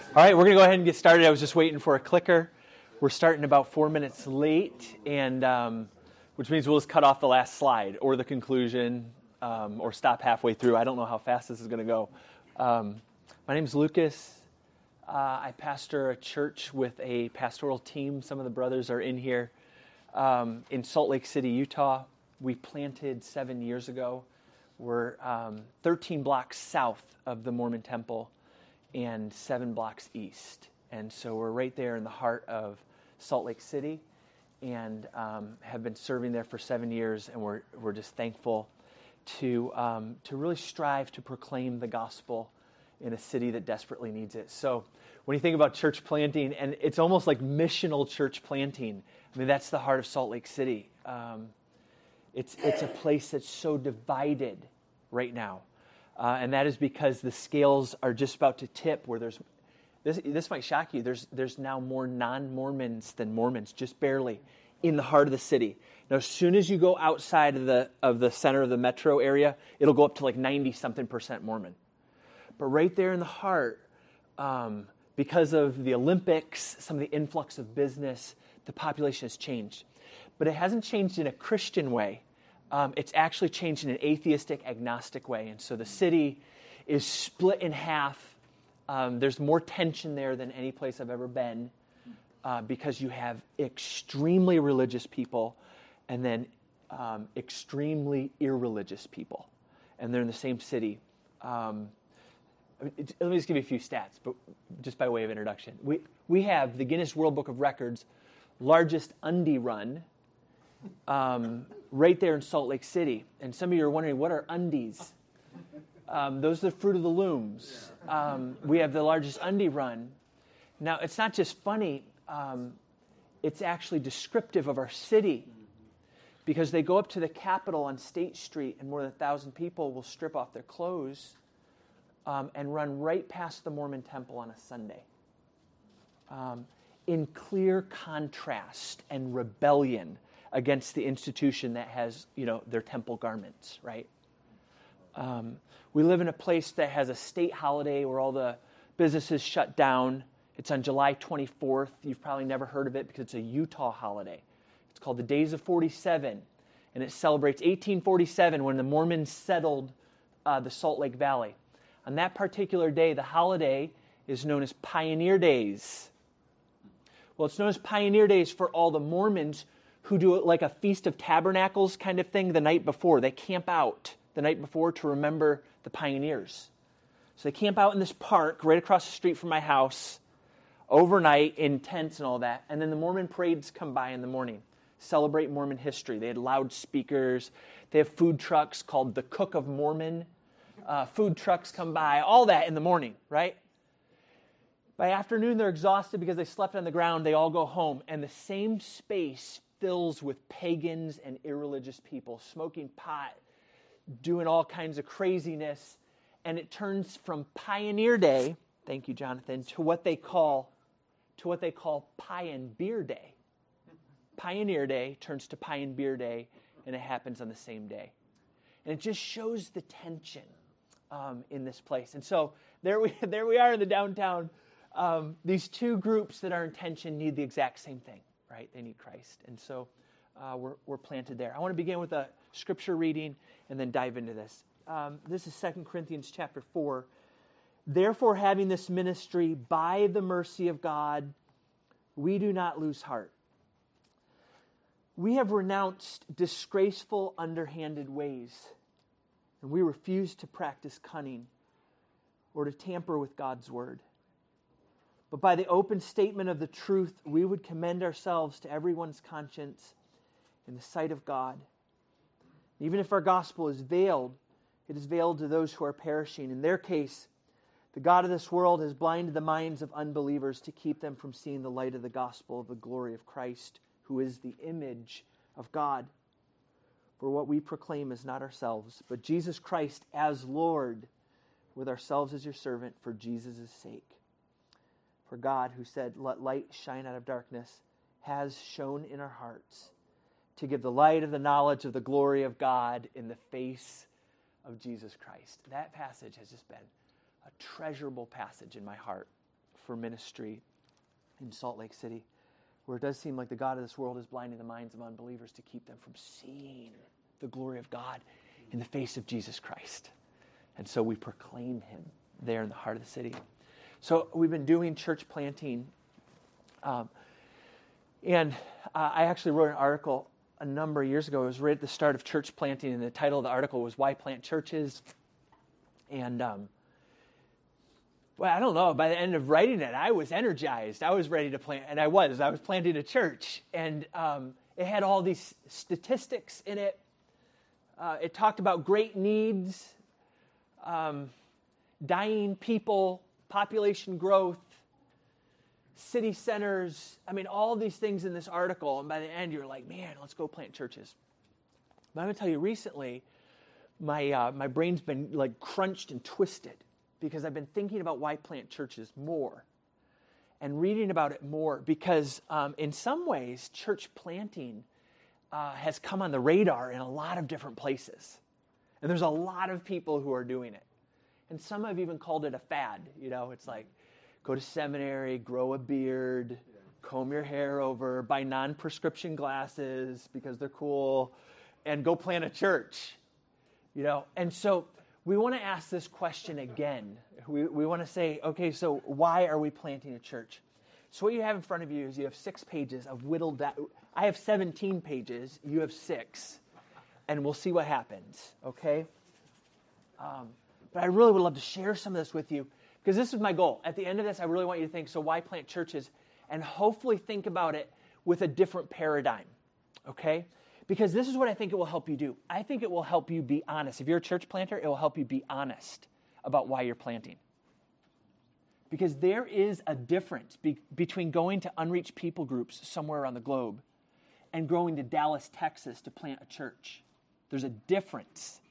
All right, we're going to go ahead and get started. I was just waiting for a clicker. We're starting about 4 minutes late, and which means we'll just cut off the last slide or the conclusion or stop halfway through. I don't know how fast this is going to go. My name's Lucas. I pastor a church with a pastoral team. Some of the brothers are in here in Salt Lake City, Utah. We planted 7 years ago. We're 13 blocks south of the Mormon Temple and 7 blocks east. And so we're right there in the heart of Salt Lake City and have been serving there for 7 years. And we're just thankful to really strive to proclaim the gospel in a city that desperately needs it. So when you think about church planting, and it's almost like missional church planting, I mean, that's the heart of Salt Lake City. It's a place that's so divided right now. And that is because the scales are just about to tip where there's, this might shock you, there's now more non-Mormons than Mormons, just barely, in the heart of the city. Now, as soon as you go outside of the center of the metro area, it'll go up to like 90-something% Mormon. But right there in the heart, because of the Olympics, some of the influx of business, the population has changed. But it hasn't changed in a Christian way. It's actually changed in an atheistic, agnostic way. And so the city is split in half. There's more tension there than any place I've ever been because you have extremely religious people and then extremely irreligious people. And they're in the same city. Let me just give you a few stats, but just by way of introduction. We have the Guinness World Book of Records largest undie run right there in Salt Lake City. And some of you are wondering, what are undies? Those are the fruit of the looms. We have the largest undie run. Now, it's not just funny. It's actually descriptive of our city because they go up to the Capitol on State Street and more than 1,000 people will strip off their clothes and run right past the Mormon Temple on a Sunday. In clear contrast and rebellion against the institution that has, their temple garments, right? We live in a place that has a state holiday where all the businesses shut down. It's on July 24th. You've probably never heard of it because it's a Utah holiday. It's called the Days of 47, and it celebrates 1847 when the Mormons settled the Salt Lake Valley. On that particular day, the holiday is known as Pioneer Days. Well, it's known as Pioneer Days for all the Mormons who do it like a Feast of Tabernacles kind of thing the night before. They camp out the night before to remember the pioneers. So they camp out in this park right across the street from my house overnight in tents and all that. And then the Mormon parades come by in the morning, celebrate Mormon history. They had loudspeakers. They have food trucks called the Cook of Mormon. Food trucks come by, all that in the morning, right? By afternoon, they're exhausted because they slept on the ground. They all go home. And the same space fills with pagans and irreligious people, smoking pot, doing all kinds of craziness. And it turns from Pioneer Day, thank you, Jonathan, to what they call Pie and Beer Day. Pioneer Day turns to Pie and Beer Day, and it happens on the same day. And it just shows the tension in this place. And so there we are in the downtown. These two groups that are in tension need the exact same thing, right? They need Christ. And so we're planted there. I want to begin with a scripture reading and then dive into this. This is 2 Corinthians chapter 4. Therefore, having this ministry by the mercy of God, we do not lose heart. We have renounced disgraceful, underhanded ways, and we refuse to practice cunning or to tamper with God's word. But by the open statement of the truth, we would commend ourselves to everyone's conscience in the sight of God. Even if our gospel is veiled, it is veiled to those who are perishing. In their case, the God of this world has blinded the minds of unbelievers to keep them from seeing the light of the gospel of the glory of Christ, who is the image of God. For what we proclaim is not ourselves, but Jesus Christ as Lord, with ourselves as your servant for Jesus' sake. For God, who said, "Let light shine out of darkness," has shone in our hearts to give the light of the knowledge of the glory of God in the face of Jesus Christ. That passage has just been a treasurable passage in my heart for ministry in Salt Lake City, where it does seem like the God of this world is blinding the minds of unbelievers to keep them from seeing the glory of God in the face of Jesus Christ. And so we proclaim him there in the heart of the city. So we've been doing church planting. And I actually wrote an article a number of years ago. It was right at the start of church planting, and the title of the article was Why Plant Churches? And, well, I don't know. By the end of writing it, I was energized. I was ready to plant, and I was planting a church. And it had all these statistics in it. It talked about great needs, dying people, population growth, city centers. I mean, all these things in this article. And by the end, you're like, man, let's go plant churches. But I'm going to tell you, recently, my brain's been like crunched and twisted because I've been thinking about why plant churches more and reading about it more because in some ways, church planting has come on the radar in a lot of different places. And there's a lot of people who are doing it. And some have even called it a fad. You know, it's like, go to seminary, grow a beard, comb your hair over, buy non-prescription glasses because they're cool, and go plant a church. You know, and so we want to ask this question again. We want to say, okay, so why are we planting a church? So what you have in front of you is you have 6 pages of whittled down. I have 17 pages. You have 6. And we'll see what happens, okay? But I really would love to share some of this with you because this is my goal. At the end of this, I really want you to think, so why plant churches? And hopefully think about it with a different paradigm, okay? Because this is what I think it will help you do. I think it will help you be honest. If you're a church planter, it will help you be honest about why you're planting. Because there is a difference between going to unreached people groups somewhere around the globe and going to Dallas, Texas to plant a church. There's a difference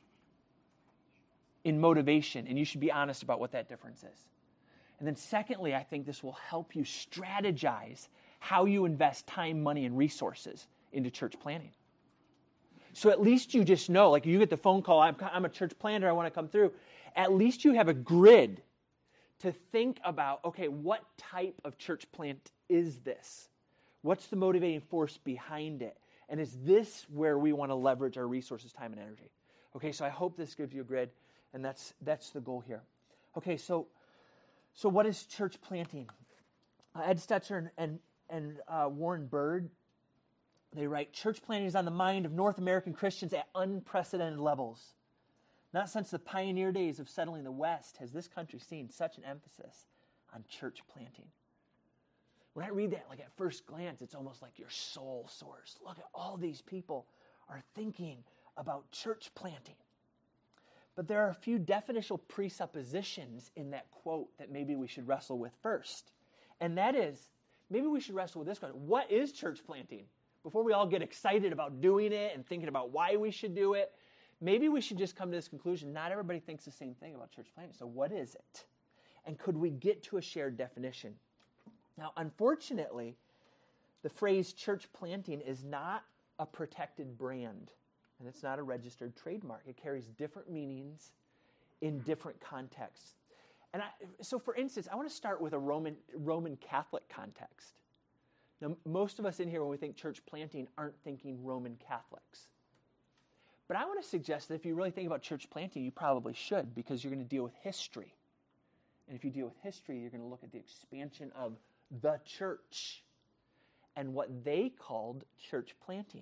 in motivation, and you should be honest about what that difference is. And then secondly, I think this will help you strategize how you invest time, money, and resources into church planting. So at least you just know, like you get the phone call, I'm a church planter, I want to come through. At least you have a grid to think about, okay, what type of church plant is this? What's the motivating force behind it? And is this where we want to leverage our resources, time, and energy? Okay, so I hope this gives you a grid, and that's the goal here. Okay, so what is church planting? Ed Stetzer and Warren Bird, they write, church planting is on the mind of North American Christians at unprecedented levels. Not since the pioneer days of settling the West has this country seen such an emphasis on church planting. When I read that, like at first glance, it's almost like your soul soars. Look at all these people are thinking about church planting. But there are a few definitional presuppositions in that quote that maybe we should wrestle with first. And that is, maybe we should wrestle with this question. What is church planting? Before we all get excited about doing it and thinking about why we should do it, maybe we should just come to this conclusion. Not everybody thinks the same thing about church planting. So what is it? And could we get to a shared definition? Now, unfortunately, the phrase church planting is not a protected brand, and it's not a registered trademark. It carries different meanings in different contexts. And so, for instance, I want to start with a Roman Catholic context. Now, most of us in here, when we think church planting, aren't thinking Roman Catholics. But I want to suggest that if you really think about church planting, you probably should, because you're going to deal with history. And if you deal with history, you're going to look at the expansion of the church and what they called church planting.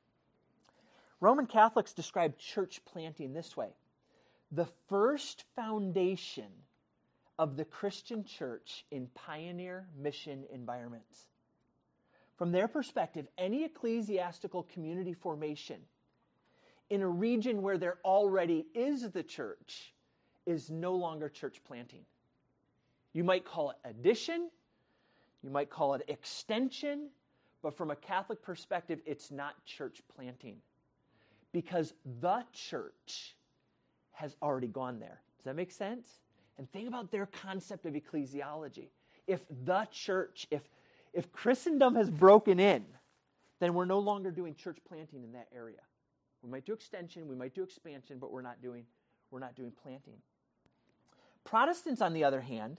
Roman Catholics describe church planting this way: the first foundation of the Christian church in pioneer mission environments. From their perspective, any ecclesiastical community formation in a region where there already is the church is no longer church planting. You might call it addition, you might call it extension, but from a Catholic perspective, it's not church planting because the church has already gone there. Does that make sense? And think about their concept of ecclesiology. If the church, if Christendom has broken in, then we're no longer doing church planting in that area. We might do extension, we might do expansion, but we're not doing planting. Protestants, on the other hand,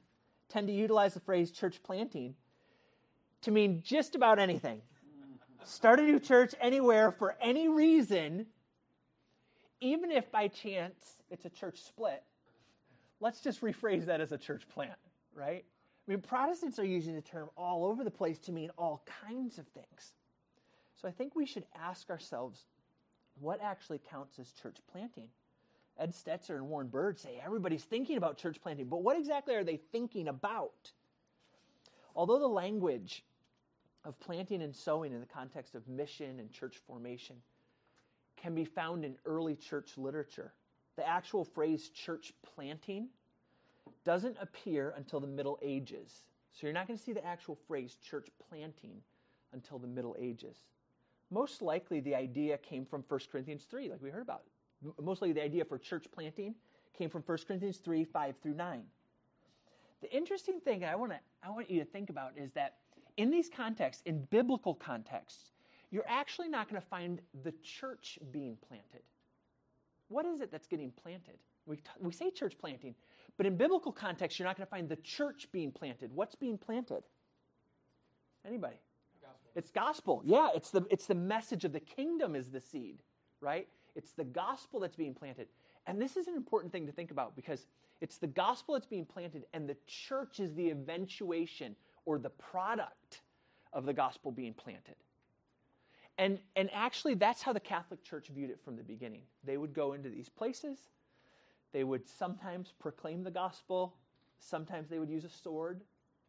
tend to utilize the phrase church planting to mean just about anything. Start a new church anywhere for any reason, even if by chance it's a church split. Let's just rephrase that as a church plant, right? I mean, Protestants are using the term all over the place to mean all kinds of things. So I think we should ask ourselves, what actually counts as church planting? Ed Stetzer and Warren Bird say everybody's thinking about church planting, but what exactly are they thinking about? Although the language of planting and sowing in the context of mission and church formation can be found in early church literature, the actual phrase church planting doesn't appear until the Middle Ages. So you're not going to see the actual phrase church planting until the Middle Ages. Most likely the idea came from 1 Corinthians 3, like we heard about. Most likely the idea for church planting came from 1 Corinthians 3, 5 through 9. The interesting thing I want you to think about is that in these contexts, in biblical contexts, you're actually not going to find the church being planted. What is it that's getting planted? We say church planting, but in biblical context, you're not going to find the church being planted. What's being planted? Anybody? Gospel. It's gospel. Yeah, it's the message of the kingdom is the seed, right? It's the gospel that's being planted. And this is an important thing to think about because it's the gospel that's being planted and the church is the eventuation or the product of the gospel being planted. And actually, that's how the Catholic Church viewed it from the beginning. They would go into these places. They would sometimes proclaim the gospel. Sometimes they would use a sword.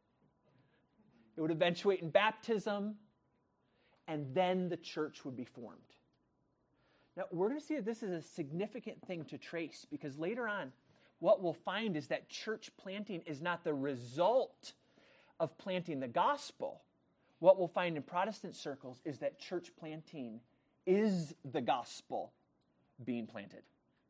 It would eventuate in baptism. And then the church would be formed. Now, we're going to see that this is a significant thing to trace because later on, what we'll find is that church planting is not the result of planting the gospel. What we'll find in Protestant circles is that church planting is the gospel being planted.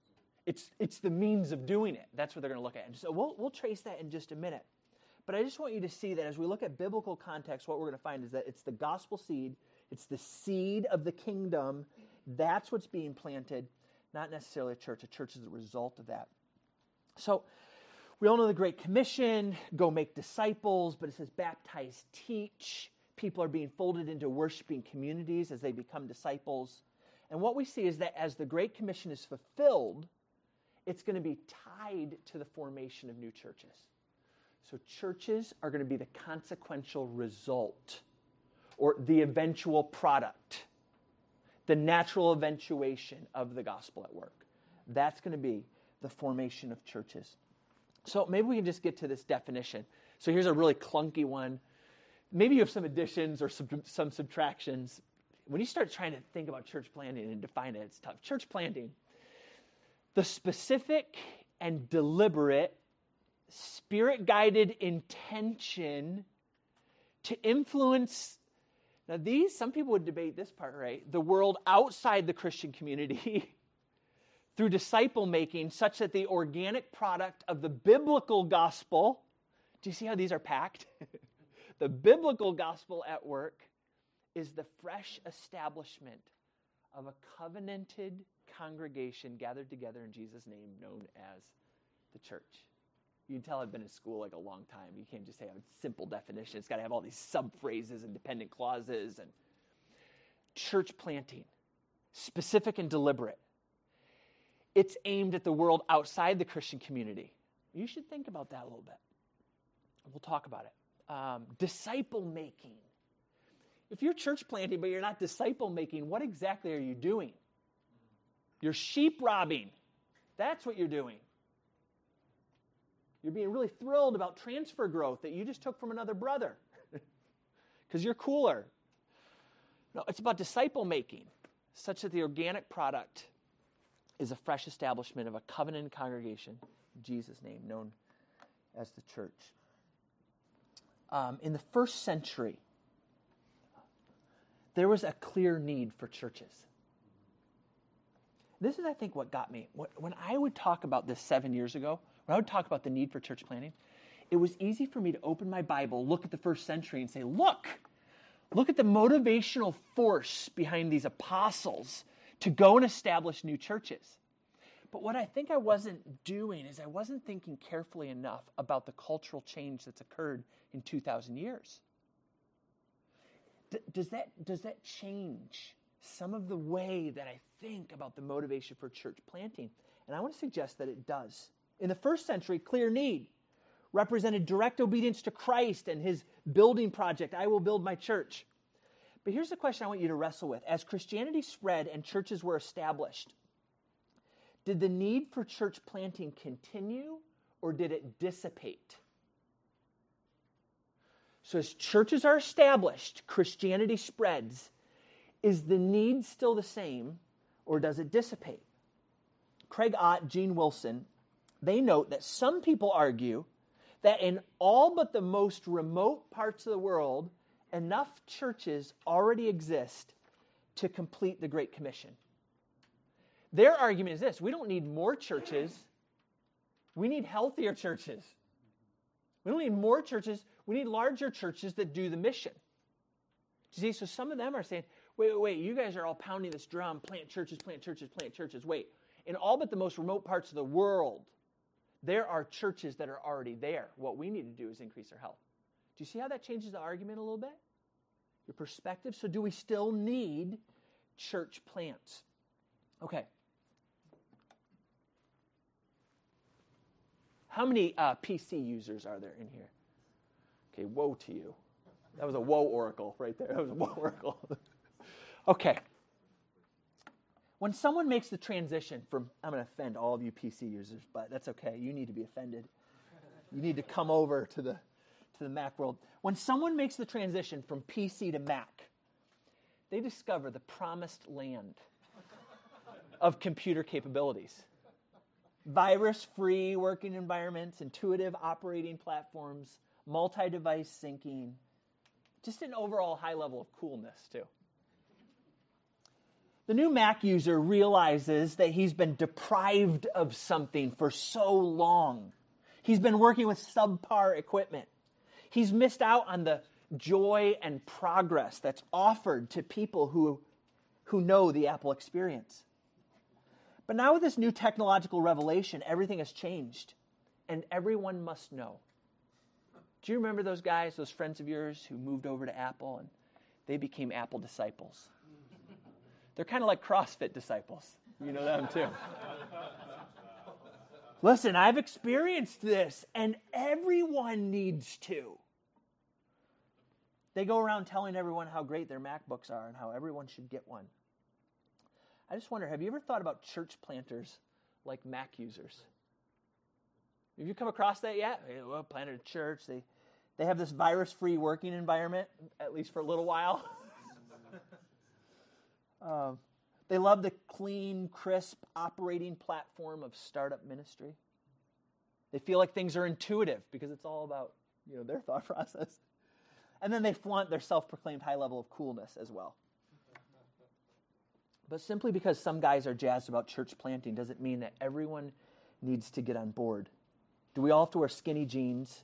It's the means of doing it. That's what they're going to look at. And so we'll trace that in just a minute. But I just want you to see that as we look at biblical context, what we're going to find is that it's the gospel seed, it's the seed of the kingdom. That's what's being planted, not necessarily a church. A church is a result of that. So we all know the Great Commission, go make disciples, but it says baptize, teach. People are being folded into worshiping communities as they become disciples. And what we see is that as the Great Commission is fulfilled, it's going to be tied to the formation of new churches. So churches are going to be the consequential result or the eventual product, the natural eventuation of the gospel at work. That's going to be the formation of churches. So maybe we can just get to this definition. So here's a really clunky one. Maybe you have some additions or some subtractions. When you start trying to think about church planting and define it, it's tough. Church planting, the specific and deliberate, spirit-guided intention to influence. Now some people would debate this part, right? The world outside the Christian community through disciple making such that the organic product of the biblical gospel, do you see how these are packed? The biblical gospel at work is the fresh establishment of a covenanted congregation gathered together in Jesus' name known as the church. You can tell I've been in school like a long time. You can't just say a simple definition. It's got to have all these sub-phrases and dependent clauses. And church planting, specific and deliberate. It's aimed at the world outside the Christian community. You should think about that a little bit. We'll talk about it. Disciple making. If you're church planting but you're not disciple making, what exactly are you doing? You're sheep robbing. That's what you're doing. You're being really thrilled about transfer growth that you just took from another brother because you're cooler. No, it's about disciple making such that the organic product is a fresh establishment of a covenant congregation in Jesus' name known as the church. In the first century, there was a clear need for churches. This is, I think, what got me. When I would talk about this 7 years ago, when I would talk about the need for church planting, it was easy for me to open my Bible, look at the first century, and say, look at the motivational force behind these apostles to go and establish new churches. But what I think I wasn't doing is I wasn't thinking carefully enough about the cultural change that's occurred in 2,000 years. Does that change some of the way that I think about the motivation for church planting? And I want to suggest that it does. In the first century, clear need represented direct obedience to Christ and his building project, I will build my church. But here's the question I want you to wrestle with. As Christianity spread and churches were established, did the need for church planting continue or did it dissipate? So as churches are established, Christianity spreads, is the need still the same or does it dissipate? Craig Ott, Gene Wilson, they note that some people argue that in all but the most remote parts of the world, enough churches already exist to complete the Great Commission. Their argument is this: we don't need more churches, we need healthier churches. We don't need more churches, we need larger churches that do the mission. You see, so some of them are saying, wait, you guys are all pounding this drum, plant churches, plant churches, plant churches. Wait, in all but the most remote parts of the world, there are churches that are already there. What we need to do is increase our health. Do you see how that changes the argument a little bit? Your perspective. So do we still need church plants? Okay. How many PC users are there in here? Okay, woe to you. That was a woe oracle right there. That was a woe oracle. Okay. When someone makes the transition from, I'm going to offend all of you PC users, but that's okay. You need to be offended. You need to come over to the Mac world. When someone makes the transition from PC to Mac, they discover the promised land of computer capabilities. Virus-free working environments, intuitive operating platforms, multi-device syncing, just an overall high level of coolness, too. The new Mac user realizes that he's been deprived of something for so long. He's been working with subpar equipment. He's missed out on the joy and progress that's offered to people who know the Apple experience. But now with this new technological revelation, everything has changed, and everyone must know. Do you remember those guys, those friends of yours who moved over to Apple and they became Apple disciples? They're kind of like CrossFit disciples. You know them too. Listen, I've experienced this, and everyone needs to. They go around telling everyone how great their MacBooks are and how everyone should get one. I just wonder, have you ever thought about church planters like Mac users? Have you come across that yet? Well, planted a church. They have this virus-free working environment, at least for a little while. They love the clean, crisp operating platform of startup ministry. They feel like things are intuitive because it's all about, their thought process. And then they flaunt their self-proclaimed high level of coolness as well. But simply because some guys are jazzed about church planting doesn't mean that everyone needs to get on board. Do we all have to wear skinny jeans,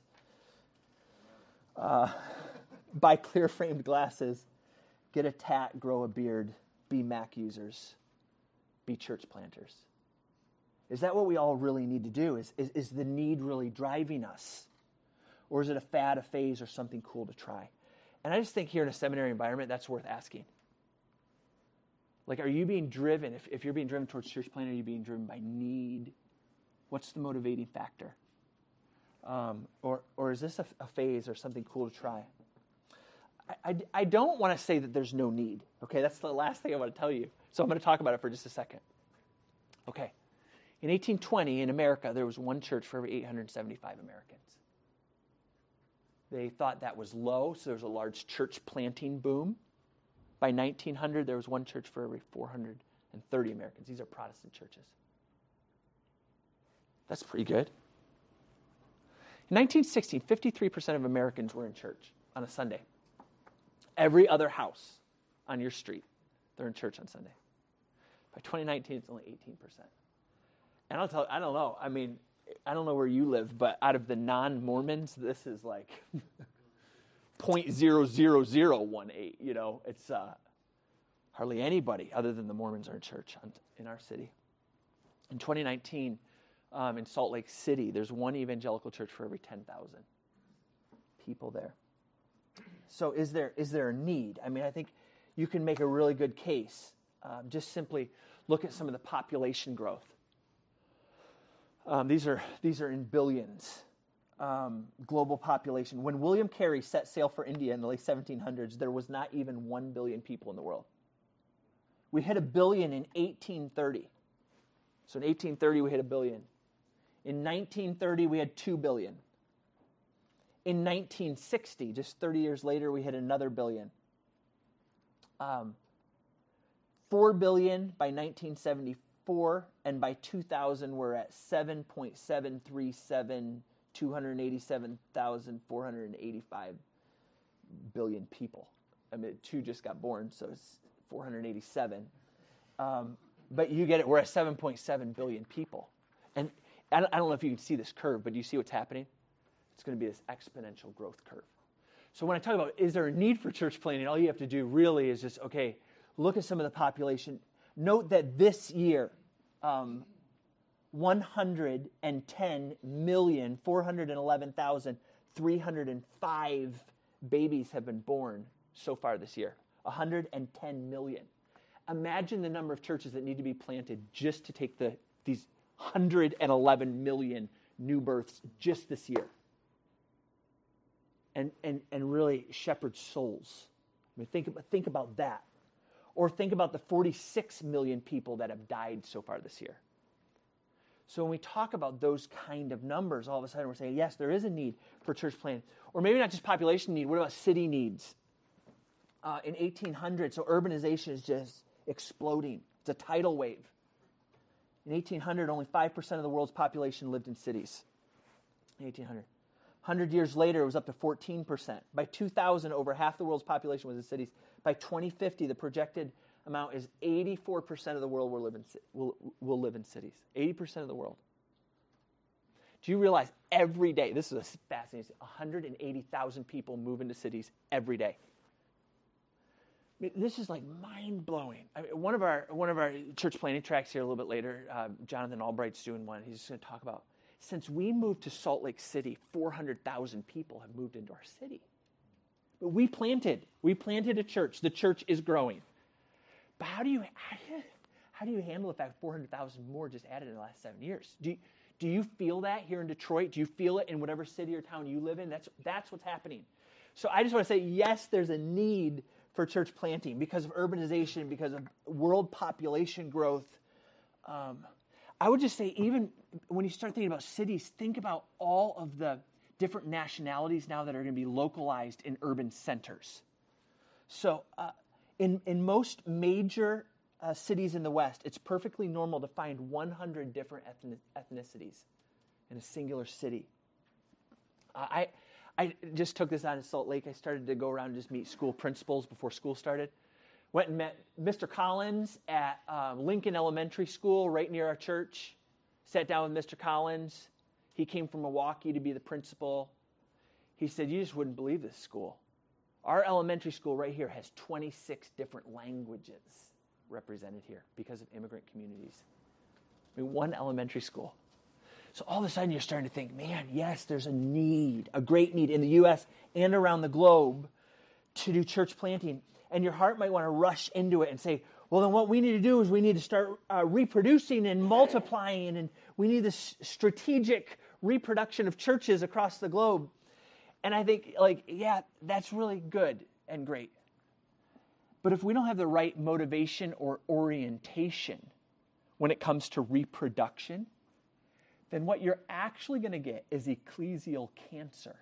buy clear-framed glasses, get a tat, grow a beard, be Mac users, be church planters? Is that what we all really need to do? Is the need really driving us? Or is it a fad, a phase, or something cool to try? And I just think here in a seminary environment, that's worth asking. Like, are you being driven, if you're being driven towards church planting, are you being driven by need? What's the motivating factor? Or is this a phase or something cool to try? I don't want to say that there's no need. Okay, that's the last thing I want to tell you. So I'm going to talk about it for just a second. Okay, in 1820 in America, there was one church for every 875 Americans. They thought that was low, so there was a large church planting boom. By 1900, there was one church for every 430 Americans. These are Protestant churches. That's pretty good. In 1916, 53% of Americans were in church on a Sunday. Every other house on your street, they're in church on Sunday. By 2019, it's only 18%. And I don't know. I mean, I don't know where you live, but out of the non-Mormons, this is like 0.00018. It's hardly anybody other than the Mormons are in church in our city. In 2019, in Salt Lake City, there's one evangelical church for every 10,000 people there. So is there a need? I mean, I think you can make a really good case. Just simply look at some of the population growth. These are in billions. Global population. When William Carey set sail for India in the late 1700s, there was not even 1 billion people in the world. We hit 1 billion in 1830. So in 1830, we hit 1 billion. In 1930, we had 2 billion. In 1960, just 30 years later, we hit another billion. 4 billion by 1974, and by 2000, we're at 7.737, 287,485 billion people. I mean, 2 just got born, so it's 487. But you get it, we're at 7.7 billion people. And I don't know if you can see this curve, but do you see what's happening? It's going to be this exponential growth curve. So when I talk about, is there a need for church planting, all you have to do really is just, okay, look at some of the population. Note that this year, 110,411,305 babies have been born so far this year. 110 million. Imagine the number of churches that need to be planted just to take these 111 million new births just this year. And really shepherd souls. I mean, think about that. Or think about the 46 million people that have died so far this year. So when we talk about those kind of numbers, all of a sudden we're saying, yes, there is a need for church planting. Or maybe not just population need, what about city needs? In 1800, so urbanization is just exploding. It's a tidal wave. In 1800, only 5% of the world's population lived in cities. In 1800. 100 years later, it was up to 14%. By 2000, over half the world's population was in cities. By 2050, the projected amount is 84% of the world will live in cities. 80% of the world. Do you realize every day, this is fascinating, 180,000 people move into cities every day. I mean, this is like mind-blowing. I mean, one of our church planting tracks here a little bit later, Jonathan Albright's doing one. He's going to talk about, since we moved to Salt Lake City, 400,000 people have moved into our city. But we planted a church. The church is growing. But how do you handle the fact 400,000 more just added in the last 7 years? Do you feel that here in Detroit? Do you feel it in whatever city or town you live in? That's what's happening. So I just want to say, yes, there's a need for church planting because of urbanization, because of world population growth. I would just say, even when you start thinking about cities, think about all of the different nationalities now that are going to be localized in urban centers. So in most major cities in the West, it's perfectly normal to find 100 different ethnicities in a singular city. I just took this on in Salt Lake. I started to go around and just meet school principals before school started. Went and met Mr. Collins at Lincoln Elementary School right near our church. Sat down with Mr. Collins. He came from Milwaukee to be the principal. He said, you just wouldn't believe this school. Our elementary school right here has 26 different languages represented here because of immigrant communities. I mean, one elementary school. So all of a sudden you're starting to think, man, yes, there's a need, a great need in the U.S. and around the globe to do church planting. And your heart might want to rush into it and say, well, then what we need to do is we need to start reproducing and multiplying, and we need this strategic reproduction of churches across the globe. And I think, yeah, that's really good and great. But if we don't have the right motivation or orientation when it comes to reproduction, then what you're actually going to get is ecclesial cancer.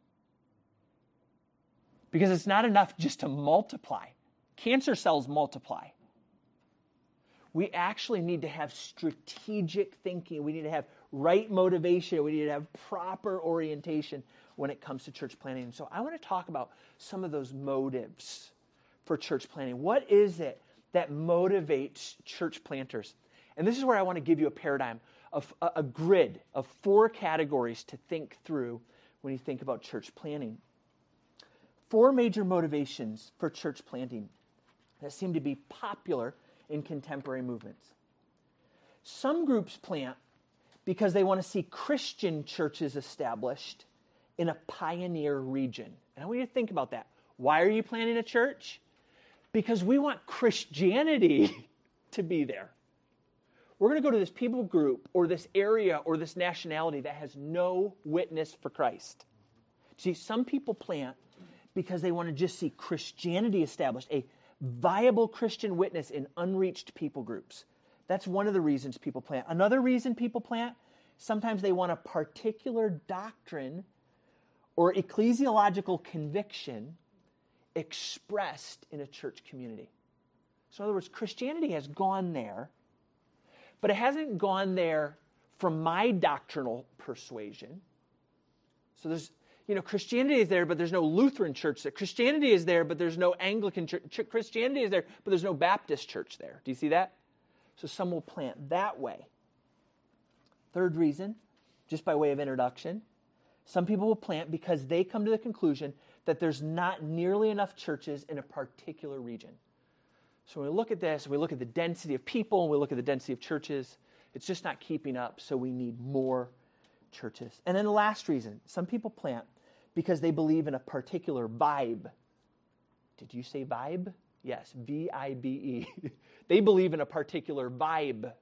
Because it's not enough just to multiply. Cancer cells multiply. We actually need to have strategic thinking. We need to have right motivation. We need to have proper orientation when it comes to church planting. So I want to talk about some of those motives for church planting. What is it that motivates church planters? And this is where I want to give you a paradigm, of a grid of 4 categories to think through when you think about church planting. 4 major motivations for church planting that seem to be popular in contemporary movements. Some groups plant because they want to see Christian churches established in a pioneer region. And I want you to think about that. Why are you planting a church? Because we want Christianity to be there. We're going to go to this people group or this area or this nationality that has no witness for Christ. See, some people plant because they want to just see Christianity established, a viable Christian witness in unreached people groups. That's one of the reasons people plant. Another reason people plant, sometimes they want a particular doctrine or ecclesiological conviction expressed in a church community. So in other words, Christianity has gone there, but it hasn't gone there from my doctrinal persuasion. So there's, Christianity is there, but there's no Lutheran church there. Christianity is there, but there's no Anglican church. Christianity is there, but there's no Baptist church there. Do you see that? So some will plant that way. Third reason, just by way of introduction, some people will plant because they come to the conclusion that there's not nearly enough churches in a particular region. So when we look at this, we look at the density of people, and we look at the density of churches, it's just not keeping up, so we need more churches. And then the last reason, some people plant because they believe in a particular vibe. Did you say vibe? Yes, V-I-B-E. They believe in a particular vibe.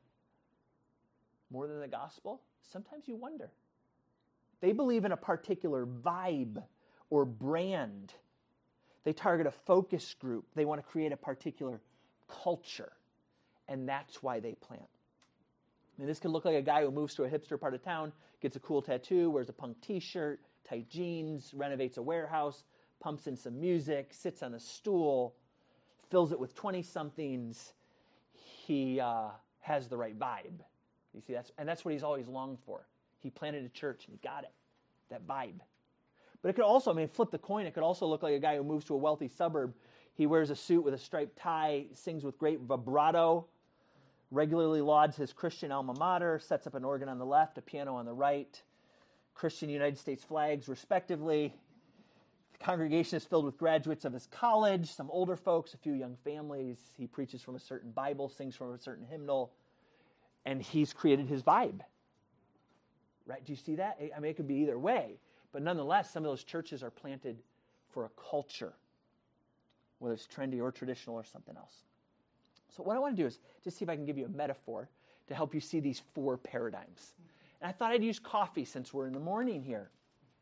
More than the gospel? Sometimes you wonder. They believe in a particular vibe or brand. They target a focus group. They want to create a particular culture. And that's why they plant. I mean, this could look like a guy who moves to a hipster part of town, gets a cool tattoo, wears a punk t-shirt, tight jeans, renovates a warehouse, pumps in some music, sits on a stool, fills it with 20-somethings. He has the right vibe. You see, that's what he's always longed for. He planted a church and he got it, that vibe. But it could also, flip the coin, it could also look like a guy who moves to a wealthy suburb. He wears a suit with a striped tie, sings with great vibrato, regularly lauds his Christian alma mater, sets up an organ on the left, a piano on the right, Christian United States flags, respectively. The congregation is filled with graduates of his college, some older folks, a few young families. He preaches from a certain Bible, sings from a certain hymnal, and he's created his vibe. Right? Do you see that? It could be either way. But nonetheless, some of those churches are planted for a culture, whether it's trendy or traditional or something else. So what I want to do is just see if I can give you a metaphor to help you see these four paradigms. And I thought I'd use coffee since we're in the morning here.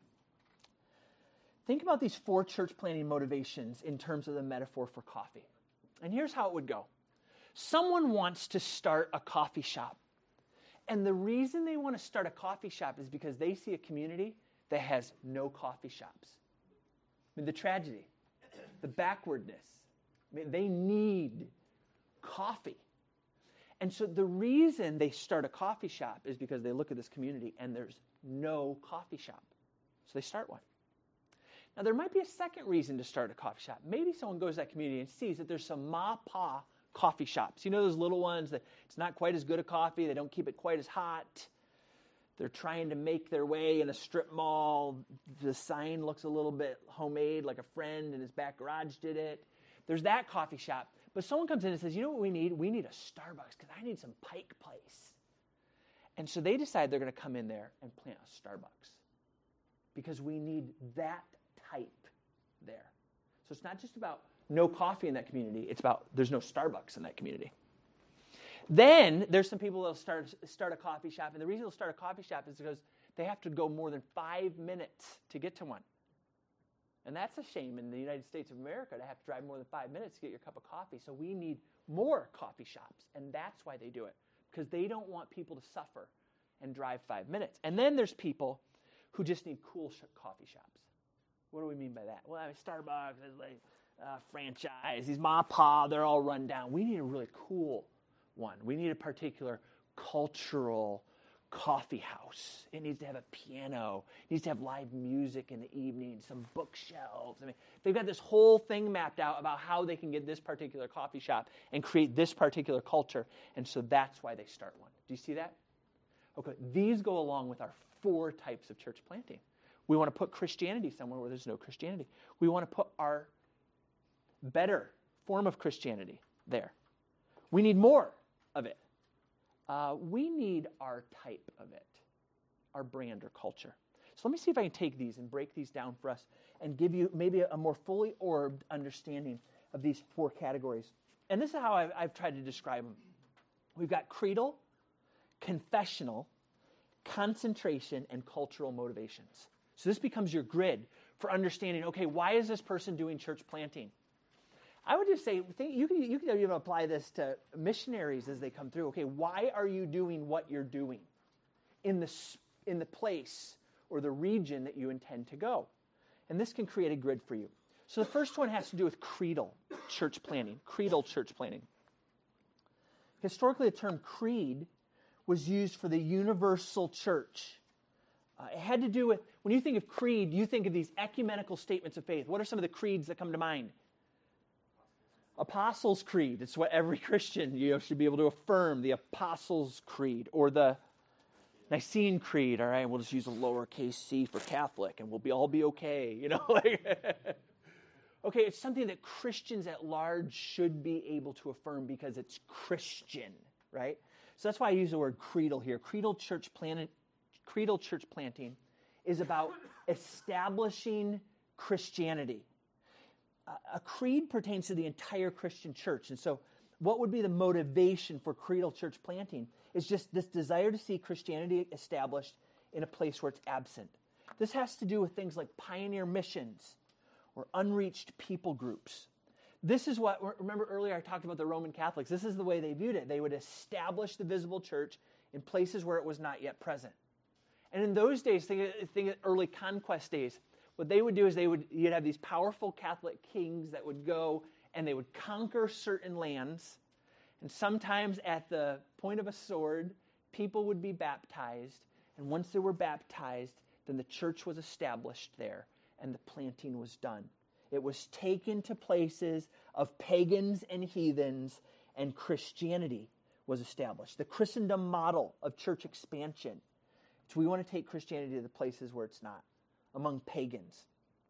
Think about these four church planting motivations in terms of the metaphor for coffee. And here's how it would go. Someone wants to start a coffee shop. And the reason they want to start a coffee shop is because they see a community that has no coffee shops. The tragedy, the backwardness. They need coffee. And so the reason they start a coffee shop is because they look at this community and there's no coffee shop. So they start one. Now there might be a second reason to start a coffee shop. Maybe someone goes to that community and sees that there's some ma-pa coffee shops. You know those little ones that it's not quite as good a coffee, they don't keep it quite as hot. They're trying to make their way in a strip mall. The sign looks a little bit homemade, like a friend in his back garage did it. There's that coffee shop. But someone comes in and says, you know what we need? We need a Starbucks because I need some Pike Place. And so they decide they're going to come in there and plant a Starbucks because we need that type there. So it's not just about no coffee in that community. It's about there's no Starbucks in that community. Then there's some people that will start a coffee shop. And the reason they'll start a coffee shop is because they have to go more than 5 minutes to get to one. And that's a shame in the United States of America to have to drive more than 5 minutes to get your cup of coffee. So we need more coffee shops. And that's why they do it. Because they don't want people to suffer and drive 5 minutes. And then there's people who just need cool coffee shops. What do we mean by that? Well, Starbucks is like franchise. These ma-pa, they're all run down. We need a really cool one. We need a particular cultural coffee house. It needs to have a piano. It needs to have live music in the evening, some bookshelves. They've got this whole thing mapped out about how they can get this particular coffee shop and create this particular culture. And so that's why they start one. Do you see that? Okay, these go along with our 4 types of church planting. We want to put Christianity somewhere where there's no Christianity. We want to put our better form of Christianity there. We need more of it. We need our type of it, our brand or culture. So let me see if I can take these and break these down for us and give you maybe a more fully orbed understanding of these 4 categories. And this is how I've tried to describe them. We've got creedal, confessional, concentration, and cultural motivations. So this becomes your grid for understanding, okay, why is this person doing church planting? I would just say, you can even apply this to missionaries as they come through. Okay, why are you doing what you're doing in the place or the region that you intend to go? And this can create a grid for you. So the first one has to do with creedal church planting. Creedal church planting. Historically, the term creed was used for the universal church. It had to do with, when you think of creed, you think of these ecumenical statements of faith. What are some of the creeds that come to mind? Apostles' Creed. It's what every Christian should be able to affirm, the Apostles' Creed, or the Nicene Creed. All right, we'll just use a lowercase c for Catholic, and we'll all be okay. Okay, it's something that Christians at large should be able to affirm because it's Christian, right? So that's why I use the word creedal here. Creedal church planting is about establishing Christianity. A creed pertains to the entire Christian church. And so what would be the motivation for creedal church planting is just this desire to see Christianity established in a place where it's absent. This has to do with things like pioneer missions or unreached people groups. This is what, remember earlier I talked about the Roman Catholics. This is the way they viewed it. They would establish the visible church in places where it was not yet present. And in those days, think of early conquest days, what they would do is you'd have these powerful Catholic kings that would go and they would conquer certain lands. And sometimes at the point of a sword, people would be baptized. And once they were baptized, then the church was established there and the planting was done. It was taken to places of pagans and heathens, and Christianity was established. The Christendom model of church expansion. So we want to take Christianity to the places where it's not, among pagans.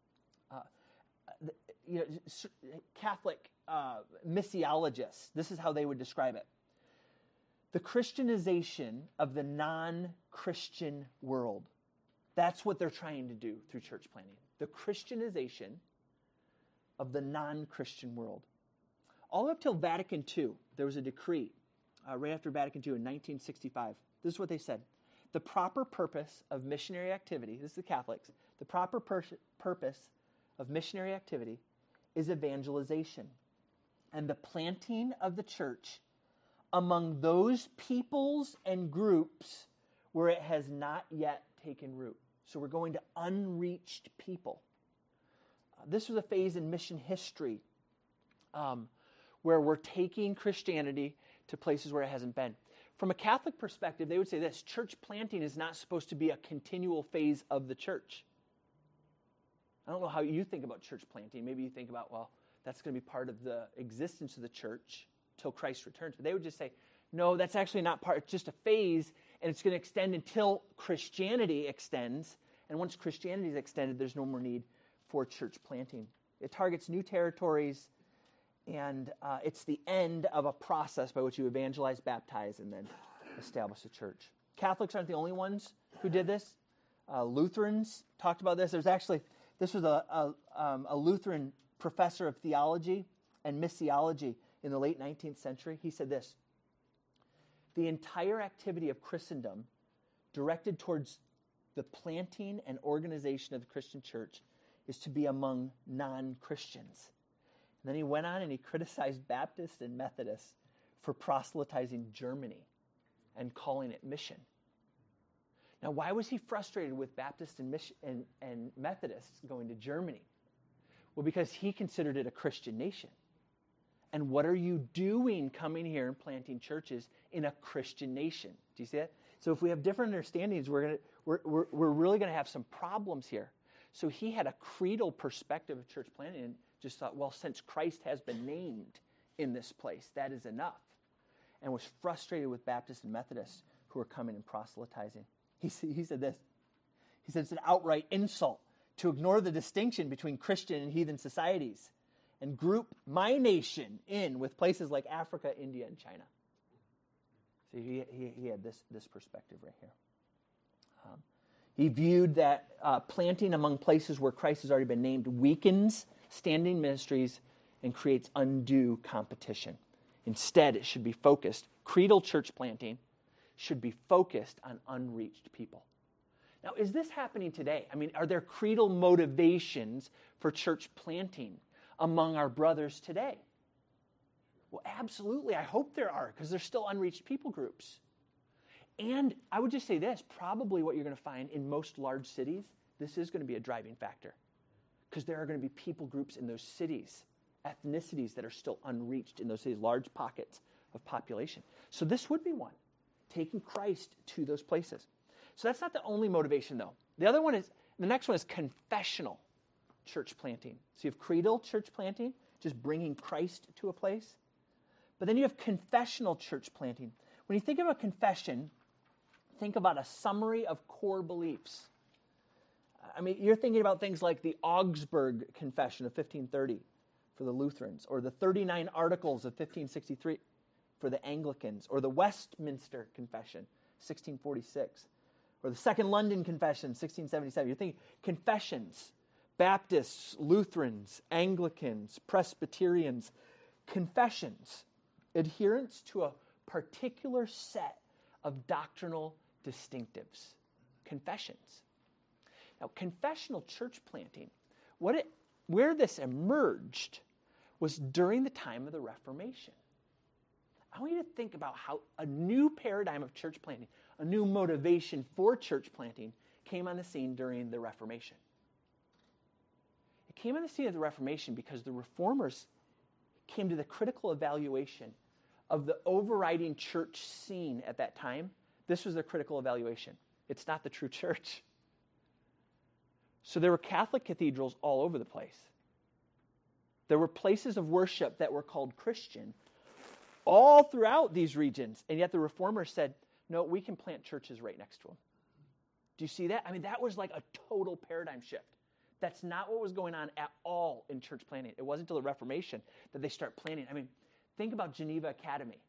Catholic missiologists, this is how they would describe it. The Christianization of the non-Christian world. That's what they're trying to do through church planting. The Christianization of the non-Christian world. All up till Vatican II, there was a decree right after Vatican II in 1965. This is what they said. The proper purpose of missionary activity, this is the Catholics, the proper purpose of missionary activity is evangelization and the planting of the church among those peoples and groups where it has not yet taken root. So we're going to unreached people. This was a phase in mission history where we're taking Christianity to places where it hasn't been. From a Catholic perspective, they would say this: church planting is not supposed to be a continual phase of the church. I don't know how you think about church planting. Maybe you think about, well, that's going to be part of the existence of the church till Christ returns. But they would just say, no, that's actually not part. It's just a phase, and it's going to extend until Christianity extends. And once Christianity is extended, there's no more need for church planting. It targets new territories, and it's the end of a process by which you evangelize, baptize, and then establish a church. Catholics aren't the only ones who did this. Lutherans talked about this. This was a Lutheran professor of theology and missiology in the late 19th century. He said this: the entire activity of Christendom directed towards the planting and organization of the Christian church is to be among non-Christians. And then he went on and he criticized Baptists and Methodists for proselytizing Germany and calling it mission. Now, why was he frustrated with Baptists and Methodists going to Germany? Well, because he considered it a Christian nation. And what are you doing coming here and planting churches in a Christian nation? Do you see that? So if we have different understandings, we're really going to have some problems here. So he had a creedal perspective of church planting and just thought, well, since Christ has been named in this place, that is enough. And was frustrated with Baptists and Methodists who were coming and proselytizing. He said this. He said it's an outright insult to ignore the distinction between Christian and heathen societies and group my nation in with places like Africa, India, and China. So he had this perspective right here. He viewed that planting among places where Christ has already been named weakens standing ministries and creates undue competition. Instead, it should be focused. Creedal church planting should be focused on unreached people. Now, is this happening today? I mean, are there creedal motivations for church planting among our brothers today? Well, absolutely. I hope there are, because there's still unreached people groups. And I would just say this, probably what you're going to find in most large cities, this is going to be a driving factor. Because there are going to be people groups in those cities, ethnicities that are still unreached in those cities, large pockets of population. So this would be one, taking Christ to those places. So that's not the only motivation, though. The next one is confessional church planting. So you have creedal church planting, just bringing Christ to a place. But then you have confessional church planting. When you think about confession, think about a summary of core beliefs. I mean, you're thinking about things like the Augsburg Confession of 1530 for the Lutherans, or the 39 Articles of 1563 for the Anglicans, or the Westminster Confession, 1646, or the Second London Confession, 1677. You're thinking confessions, Baptists, Lutherans, Anglicans, Presbyterians, confessions, adherence to a particular set of doctrinal distinctives, confessions. Now, confessional church planting, where this emerged was during the time of the Reformation. I want you to think about how a new paradigm of church planting, a new motivation for church planting, came on the scene during the Reformation. It came on the scene of the Reformation because the Reformers came to the critical evaluation of the overriding church scene at that time. This was their critical evaluation. It's not the true church. So there were Catholic cathedrals all over the place. There were places of worship that were called Christian all throughout these regions. And yet the Reformers said, no, we can plant churches right next to them. Do you see that? I mean, that was like a total paradigm shift. That's not what was going on at all in church planting. It wasn't until the Reformation that they start planting. I mean, think about Geneva Academy.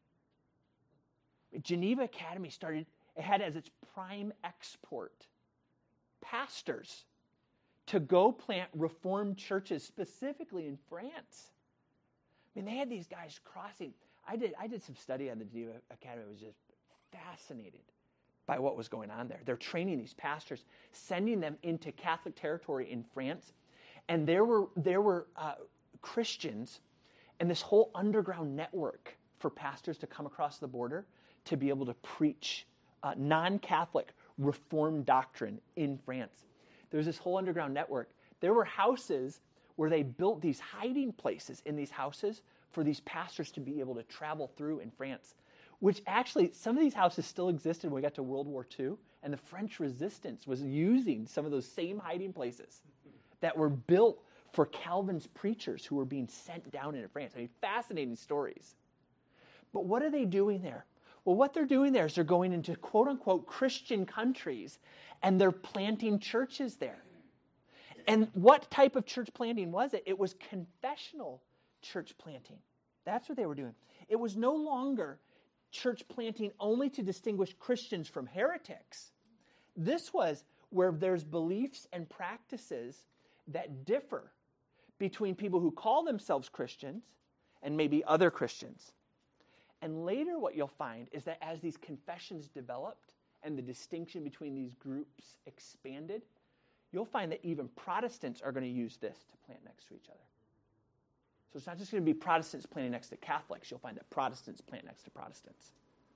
Geneva Academy it had as its prime export pastors to go plant Reformed churches, specifically in France. I mean, they had these guys crossing. I did some study on the Geneva Academy. I was just fascinated by what was going on there. They're training these pastors, sending them into Catholic territory in France. And there were Christians and this whole underground network for pastors to come across the border to be able to preach non-Catholic Reformed doctrine in France. There was this whole underground network. There were houses where they built these hiding places in these houses for these pastors to be able to travel through in France, which actually, some of these houses still existed when we got to World War II, and the French resistance was using some of those same hiding places that were built for Calvin's preachers who were being sent down into France. I mean, fascinating stories. But what are they doing there? Well, what they're doing there is they're going into quote-unquote Christian countries, and they're planting churches there. And what type of church planting was it? It was confessional church planting. That's what they were doing. It was no longer church planting only to distinguish Christians from heretics. This was where there's beliefs and practices that differ between people who call themselves Christians and maybe other Christians. And later what you'll find is that as these confessions developed and the distinction between these groups expanded, you'll find that even Protestants are going to use this to plant next to each other. So it's not just going to be Protestants planting next to Catholics. You'll find that Protestants plant next to Protestants.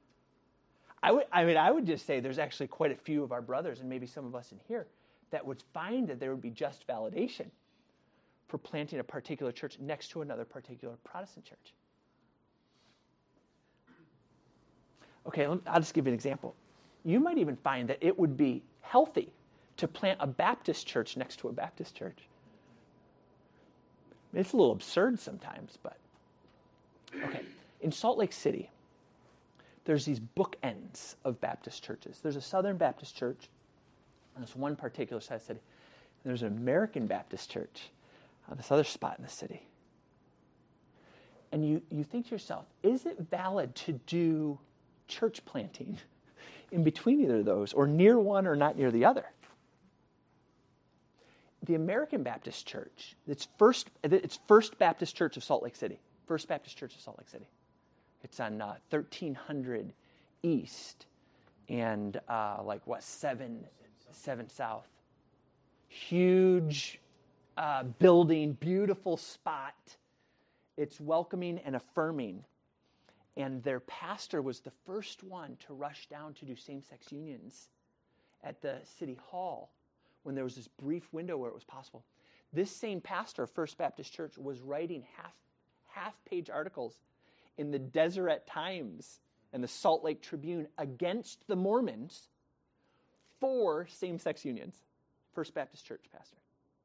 I would just say there's actually quite a few of our brothers, and maybe some of us in here, that would find that there would be just validation for planting a particular church next to another particular Protestant church. Okay, I'll just give you an example. You might even find that it would be healthy to plant a Baptist church next to a Baptist church. It's a little absurd sometimes, but okay. In Salt Lake City, there's these bookends of Baptist churches. There's a Southern Baptist church on this one particular side of the city. And there's an American Baptist church on this other spot in the city. And you think to yourself, is it valid to do church planting in between either of those, or near one or not near the other. The American Baptist Church, it's First Baptist Church of Salt Lake City. First Baptist Church of Salt Lake City. It's on 1300 East and 7 South. Huge building, beautiful spot. It's welcoming and affirming. And their pastor was the first one to rush down to do same-sex unions at the city hall when there was this brief window where it was possible. This same pastor of First Baptist Church was writing half-page articles in the Deseret Times and the Salt Lake Tribune against the Mormons for same-sex unions. First Baptist Church pastor.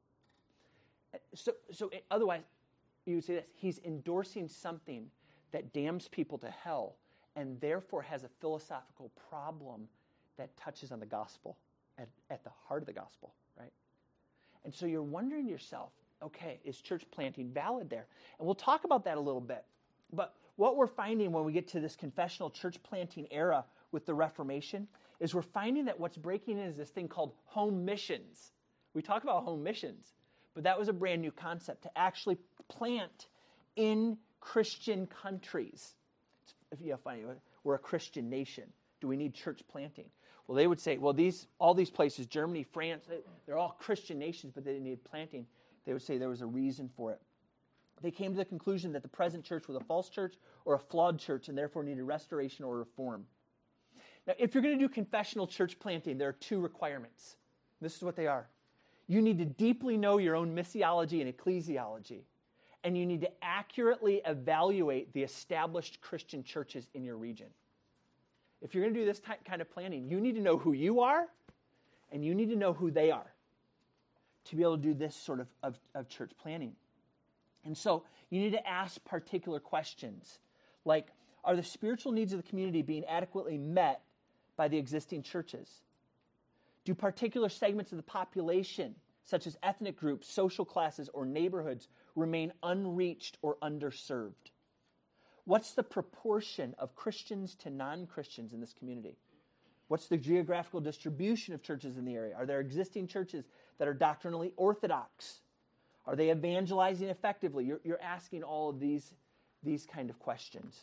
Otherwise, you would say this: he's endorsing something that damns people to hell and therefore has a philosophical problem that touches on the gospel, at the heart of the gospel, right? And so you're wondering to yourself, okay, is church planting valid there? And we'll talk about that a little bit. But what we're finding when we get to this confessional church planting era with the Reformation is we're finding that what's breaking in is this thing called home missions. We talk about home missions, but that was a brand new concept, to actually plant in Christian countries. It's funny, we're a Christian nation. Do we need church planting? Well, they would say, well, all these places, Germany, France, they're all Christian nations, but they need planting. They would say there was a reason for it. They came to the conclusion that the present church was a false church or a flawed church and therefore needed restoration or reform. Now, if you're going to do confessional church planting, there are two requirements. This is what they are. You need to deeply know your own missiology and ecclesiology, and you need to accurately evaluate the established Christian churches in your region. If you're going to do this kind of planning, you need to know who you are, and you need to know who they are to be able to do this sort of church planning. And so you need to ask particular questions, like, are the spiritual needs of the community being adequately met by the existing churches? Do particular segments of the population, such as ethnic groups, social classes, or neighborhoods, remain unreached or underserved? What's the proportion of Christians to non-Christians in this community? What's the geographical distribution of churches in the area? Are there existing churches that are doctrinally orthodox? Are they evangelizing effectively? You're asking all of these kind of questions.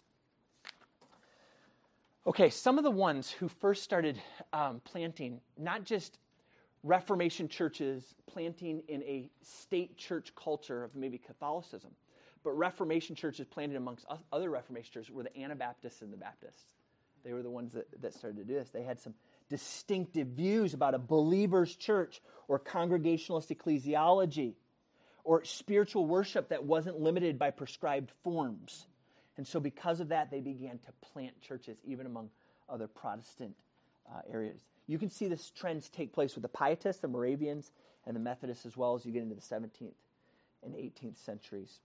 Okay, some of the ones who first started planting, not just Reformation churches planting in a state church culture of maybe Catholicism, but Reformation churches planted amongst other Reformation churches were the Anabaptists and the Baptists. They were the ones that started to do this. They had some distinctive views about a believer's church or congregationalist ecclesiology or spiritual worship that wasn't limited by prescribed forms. And so because of that, they began to plant churches even among other Protestant areas. You can see this trends take place with the Pietists, the Moravians, and the Methodists as well as you get into the 17th and 18th centuries.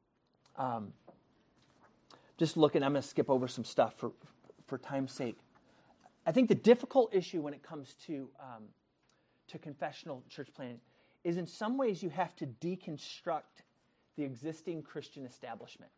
Just looking, I'm going to skip over some stuff for time's sake. I think the difficult issue when it comes to confessional church planting is in some ways you have to deconstruct the existing Christian establishment.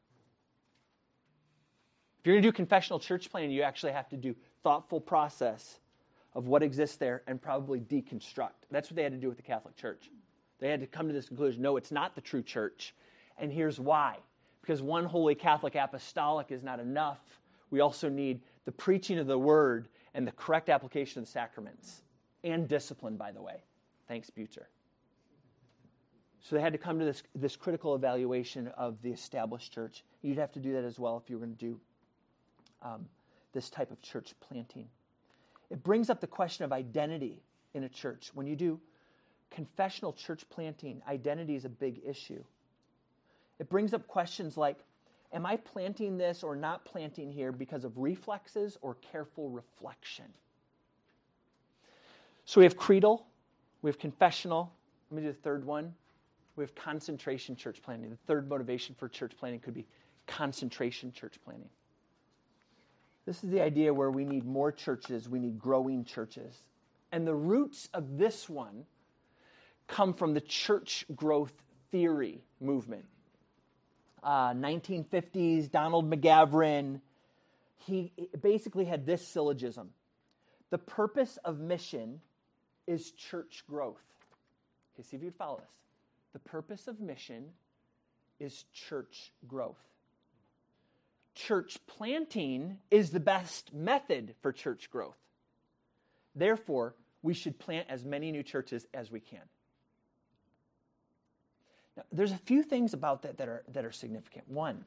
If you're going to do confessional church planting, you actually have to do thoughtful process of what exists there and probably deconstruct. That's what they had to do with the Catholic Church. They had to come to this conclusion, no, it's not the true church. And here's why. Because one holy Catholic apostolic is not enough. We also need the preaching of the word and the correct application of the sacraments. And discipline, by the way. Thanks, Butzer. So they had to come to this critical evaluation of the established church. You'd have to do that as well if you were going to do this type of church planting. It brings up the question of identity in a church. When you do confessional church planting, identity is a big issue. It brings up questions like, am I planting this or not planting here because of reflexes or careful reflection? So we have creedal, we have confessional. Let me do the third one. We have concentration church planting. The third motivation for church planting could be concentration church planting. This is the idea where we need more churches, we need growing churches. And the roots of this one come from the church growth theory movement. 1950s, Donald McGavran, he basically had this syllogism. The purpose of mission is church growth. Okay, see if you'd follow this. The purpose of mission is church growth. Church planting is the best method for church growth. Therefore, we should plant as many new churches as we can. Now, there's a few things about that that are significant. One,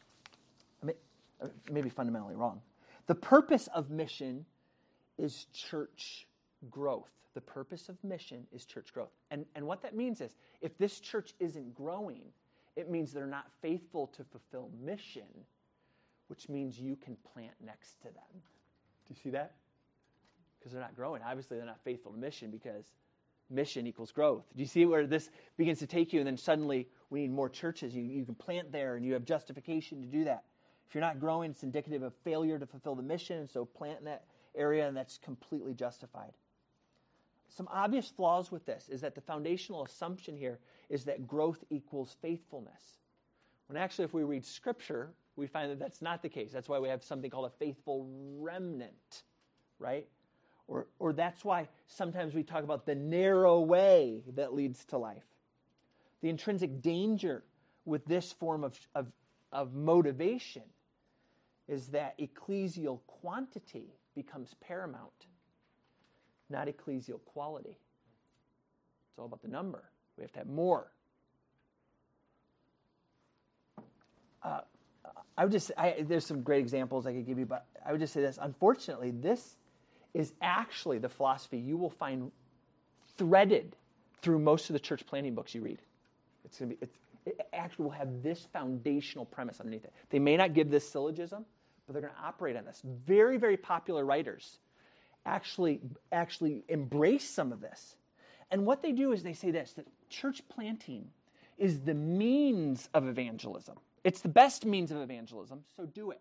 maybe fundamentally wrong. The purpose of mission is church growth. The purpose of mission is church growth. And what that means is, if this church isn't growing, it means they're not faithful to fulfill mission, which means you can plant next to them. Do you see that? Because they're not growing. Obviously, they're not faithful to mission, because mission equals growth. Do you see where this begins to take you? And then suddenly we need more churches. You can plant there, and you have justification to do that. If you're not growing, it's indicative of failure to fulfill the mission, and so plant in that area, and that's completely justified. Some obvious flaws with this is that the foundational assumption here is that growth equals faithfulness. When actually, if we read Scripture, we find that that's not the case. That's why we have something called a faithful remnant, right? Or that's why sometimes we talk about the narrow way that leads to life. The intrinsic danger with this form of motivation is that ecclesial quantity becomes paramount, not ecclesial quality. It's all about the number. We have to have more. There's some great examples I could give you, but I would just say this. Unfortunately, this is actually the philosophy you will find threaded through most of the church planting books you read. It actually will have this foundational premise underneath it. They may not give this syllogism, but they're going to operate on this. Very, very popular writers actually embrace some of this. And what they do is they say this, that church planting is the means of evangelism. It's the best means of evangelism, so do it.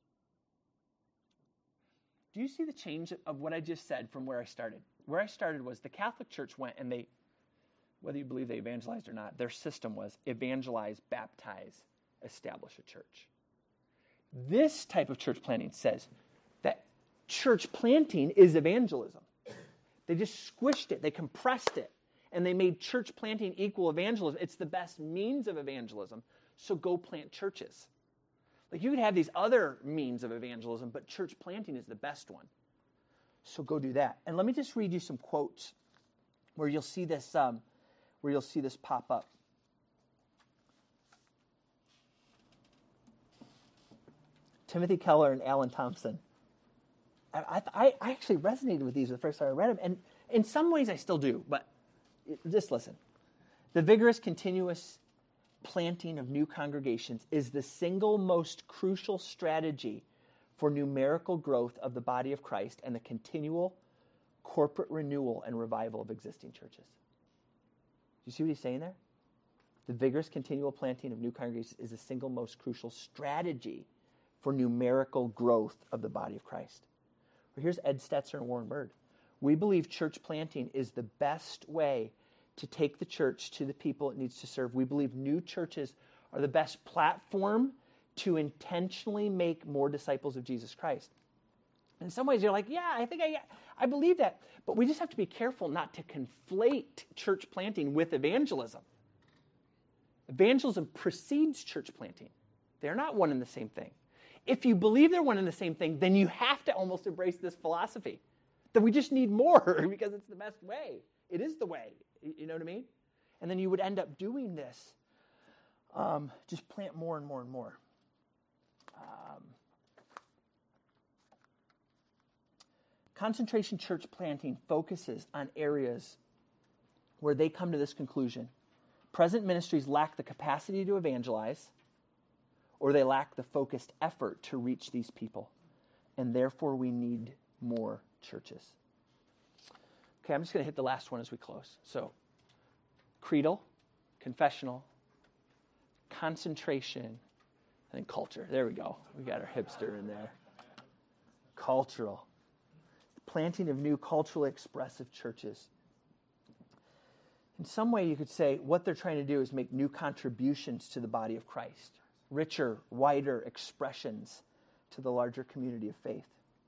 Do you see the change of what I just said from where I started? Where I started was the Catholic Church went and they, whether you believe they evangelized or not, their system was evangelize, baptize, establish a church. This type of church planting says that church planting is evangelism. They just squished it, they compressed it, and they made church planting equal evangelism. It's the best means of evangelism, so go plant churches. Like, you could have these other means of evangelism, but church planting is the best one. So go do that. And let me just read you some quotes where you'll see this pop up. Timothy Keller and Alan Thompson. I actually resonated with these the first time I read them, and in some ways I still do, but just listen. The vigorous, continuous planting of new congregations is the single most crucial strategy for numerical growth of the body of Christ and the continual corporate renewal and revival of existing churches. Do you see what he's saying there? The vigorous, continual planting of new congregations is the single most crucial strategy for numerical growth of the body of Christ. Well, here's Ed Stetzer and Warren Bird. We believe church planting is the best way to take the church to the people it needs to serve. We believe new churches are the best platform to intentionally make more disciples of Jesus Christ. In some ways, you're like, yeah, I think I believe that. But we just have to be careful not to conflate church planting with evangelism. Evangelism precedes church planting. They're not one and the same thing. If you believe they're one and the same thing, then you have to almost embrace this philosophy that we just need more because it's the best way. It is the way. You know what I mean? And then you would end up doing this. Just plant more and more and more. Concentration church planting focuses on areas where they come to this conclusion. Present ministries lack the capacity to evangelize, or they lack the focused effort to reach these people. And therefore, we need more churches. Okay, I'm just going to hit the last one as we close. So, creedal, confessional, concentration, and then culture. There we go. We got our hipster in there. Cultural. The planting of new culturally expressive churches. In some way, you could say what they're trying to do is make new contributions to the body of Christ. Richer, wider expressions to the larger community of faith.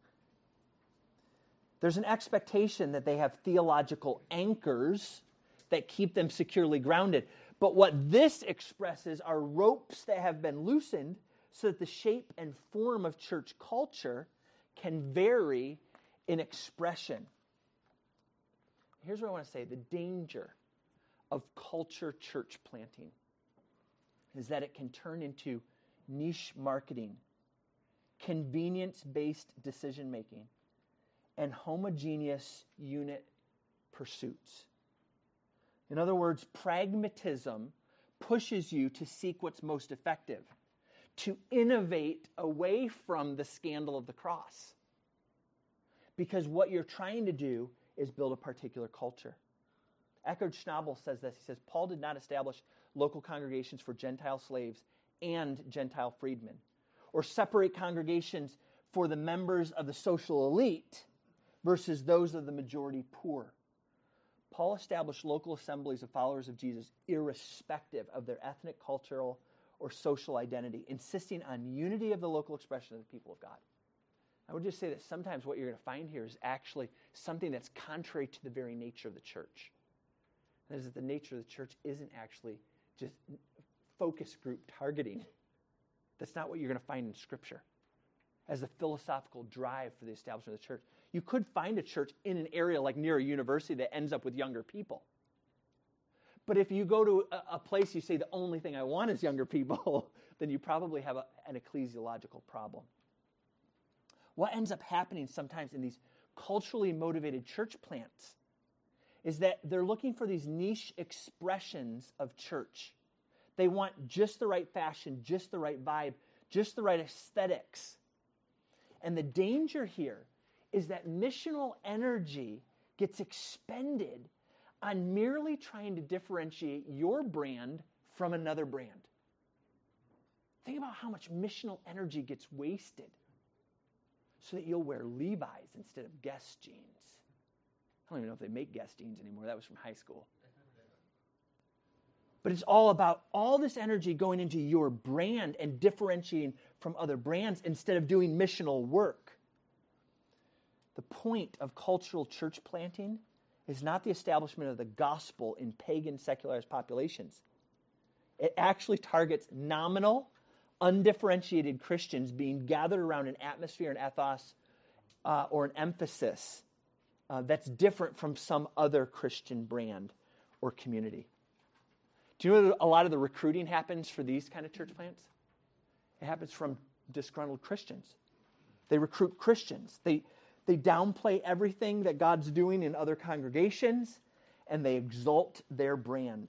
There's an expectation that they have theological anchors that keep them securely grounded. But what this expresses are ropes that have been loosened so that the shape and form of church culture can vary in expression. Here's what I want to say. The danger of culture church planting is that it can turn into niche marketing, convenience-based decision-making, and homogeneous unit pursuits. In other words, pragmatism pushes you to seek what's most effective, to innovate away from the scandal of the cross. Because what you're trying to do is build a particular culture. Eckhard Schnabel says this. He says, Paul did not establish local congregations for Gentile slaves and Gentile freedmen, or separate congregations for the members of the social elite versus those of the majority poor. Paul established local assemblies of followers of Jesus irrespective of their ethnic, cultural, or social identity, insisting on unity of the local expression of the people of God. I would just say that sometimes what you're going to find here is actually something that's contrary to the very nature of the church. That is that the nature of the church isn't actually just focus group targeting. That's not what you're going to find in Scripture as a philosophical drive for the establishment of the church. You could find a church in an area like near a university that ends up with younger people. But if you go to a place you say the only thing I want is younger people, then you probably have an ecclesiological problem. What ends up happening sometimes in these culturally motivated church plants is that they're looking for these niche expressions of church. They want just the right fashion, just the right vibe, just the right aesthetics. And the danger here is that missional energy gets expended on merely trying to differentiate your brand from another brand. Think about how much missional energy gets wasted so that you'll wear Levi's instead of Guess jeans. I don't even know if they make Guess jeans anymore. That was from high school. But it's all about all this energy going into your brand and differentiating from other brands instead of doing missional work. The point of cultural church planting is not the establishment of the gospel in pagan, secularized populations. It actually targets nominal, undifferentiated Christians being gathered around an atmosphere, an ethos, or an emphasis that's different from some other Christian brand or community. Do you know that a lot of the recruiting happens for these kind of church plants? It happens from disgruntled Christians. They recruit Christians. They downplay everything that God's doing in other congregations, and they exalt their brand.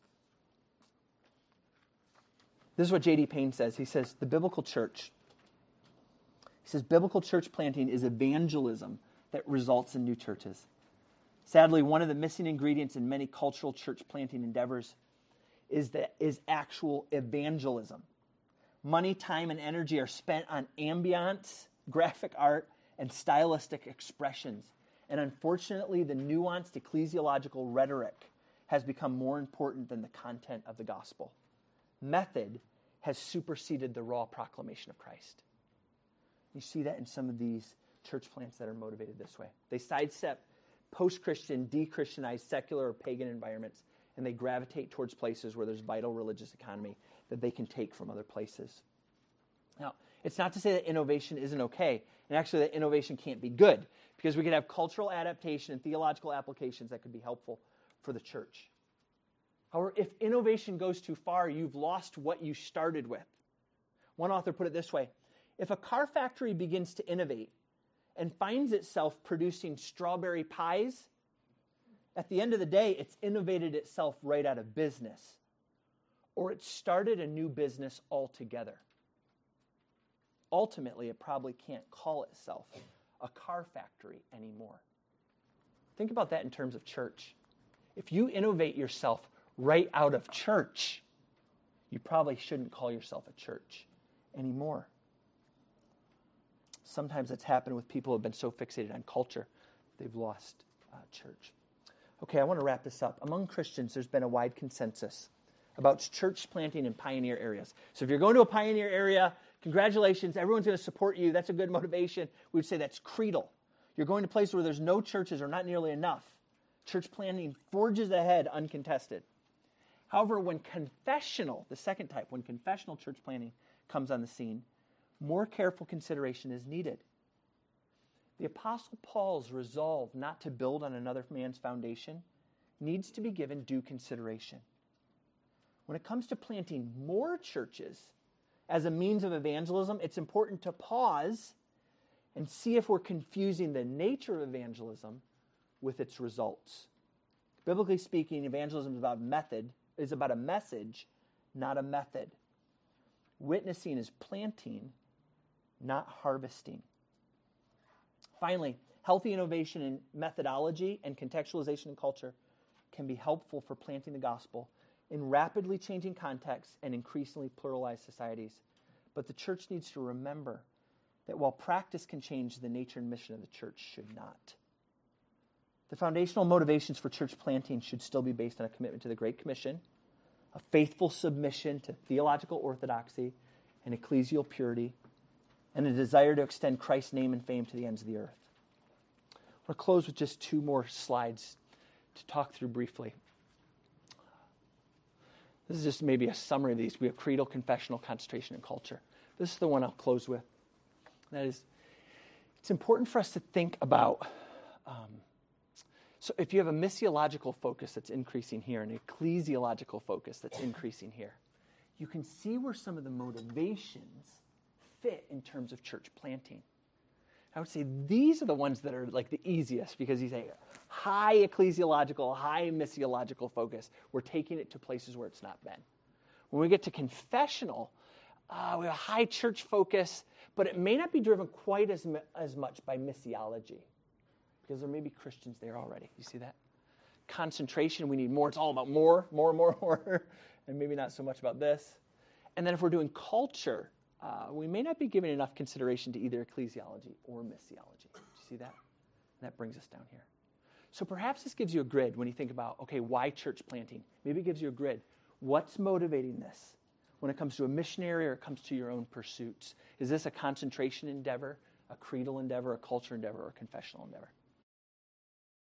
This is what J.D. Payne says. He says, the biblical church, he says, biblical church planting is evangelism that results in new churches. Sadly, one of the missing ingredients in many cultural church planting endeavors is actual evangelism. Money, time, and energy are spent on ambiance, graphic art, and stylistic expressions. And unfortunately, the nuanced ecclesiological rhetoric has become more important than the content of the gospel. Method has superseded the raw proclamation of Christ. You see that in some of these church plants that are motivated this way. They sidestep post-Christian, de-Christianized, secular or pagan environments, and they gravitate towards places where there's vital religious economy that they can take from other places. Now, it's not to say that innovation isn't okay, and actually that innovation can't be good, because we could have cultural adaptation and theological applications that could be helpful for the church. However, if innovation goes too far, you've lost what you started with. One author put it this way: if a car factory begins to innovate and finds itself producing strawberry pies, at the end of the day, it's innovated itself right out of business, or it started a new business altogether. Ultimately, it probably can't call itself a car factory anymore. Think about that in terms of church. If you innovate yourself right out of church, you probably shouldn't call yourself a church anymore. Sometimes it's happened with people who have been so fixated on culture, they've lost church. Okay, I want to wrap this up. Among Christians, there's been a wide consensus about church planting in pioneer areas. So if you're going to a pioneer area, congratulations, everyone's going to support you. That's a good motivation. We would say that's creedal. You're going to places where there's no churches or not nearly enough. Church planting forges ahead uncontested. However, when confessional, the second type, when confessional church planting comes on the scene, more careful consideration is needed. The Apostle Paul's resolve not to build on another man's foundation needs to be given due consideration. When it comes to planting more churches as a means of evangelism, it's important to pause and see if we're confusing the nature of evangelism with its results. Biblically speaking, evangelism is about a message, not a method. Witnessing is planting, not harvesting. Finally, healthy innovation in methodology and contextualization in culture can be helpful for planting the gospel in rapidly changing contexts and increasingly pluralized societies. But the church needs to remember that while practice can change, the nature and mission of the church should not. The foundational motivations for church planting should still be based on a commitment to the Great Commission, a faithful submission to theological orthodoxy and ecclesial purity, and a desire to extend Christ's name and fame to the ends of the earth. We'll close with just two more slides to talk through briefly. This is just maybe a summary of these. We have creedal, confessional, concentration, and culture. This is the one I'll close with. That is, it's important for us to think about, so if you have a missiological focus that's increasing here, and an ecclesiological focus that's increasing here, you can see where some of the motivations fit in terms of church planting. I would say these are the ones that are like the easiest, because you say high ecclesiological, high missiological focus. We're taking it to places where it's not been. When we get to confessional, we have a high church focus, but it may not be driven quite as much by missiology, because there may be Christians there already. You see that? Concentration, we need more. It's all about more, and maybe not so much about this. And then if we're doing culture, we may not be giving enough consideration to either ecclesiology or missiology. Do you see that? And that brings us down here. So perhaps this gives you a grid when you think about, okay, why church planting? Maybe it gives you a grid. What's motivating this when it comes to a missionary or it comes to your own pursuits? Is this a concentration endeavor, a creedal endeavor, a culture endeavor, or a confessional endeavor?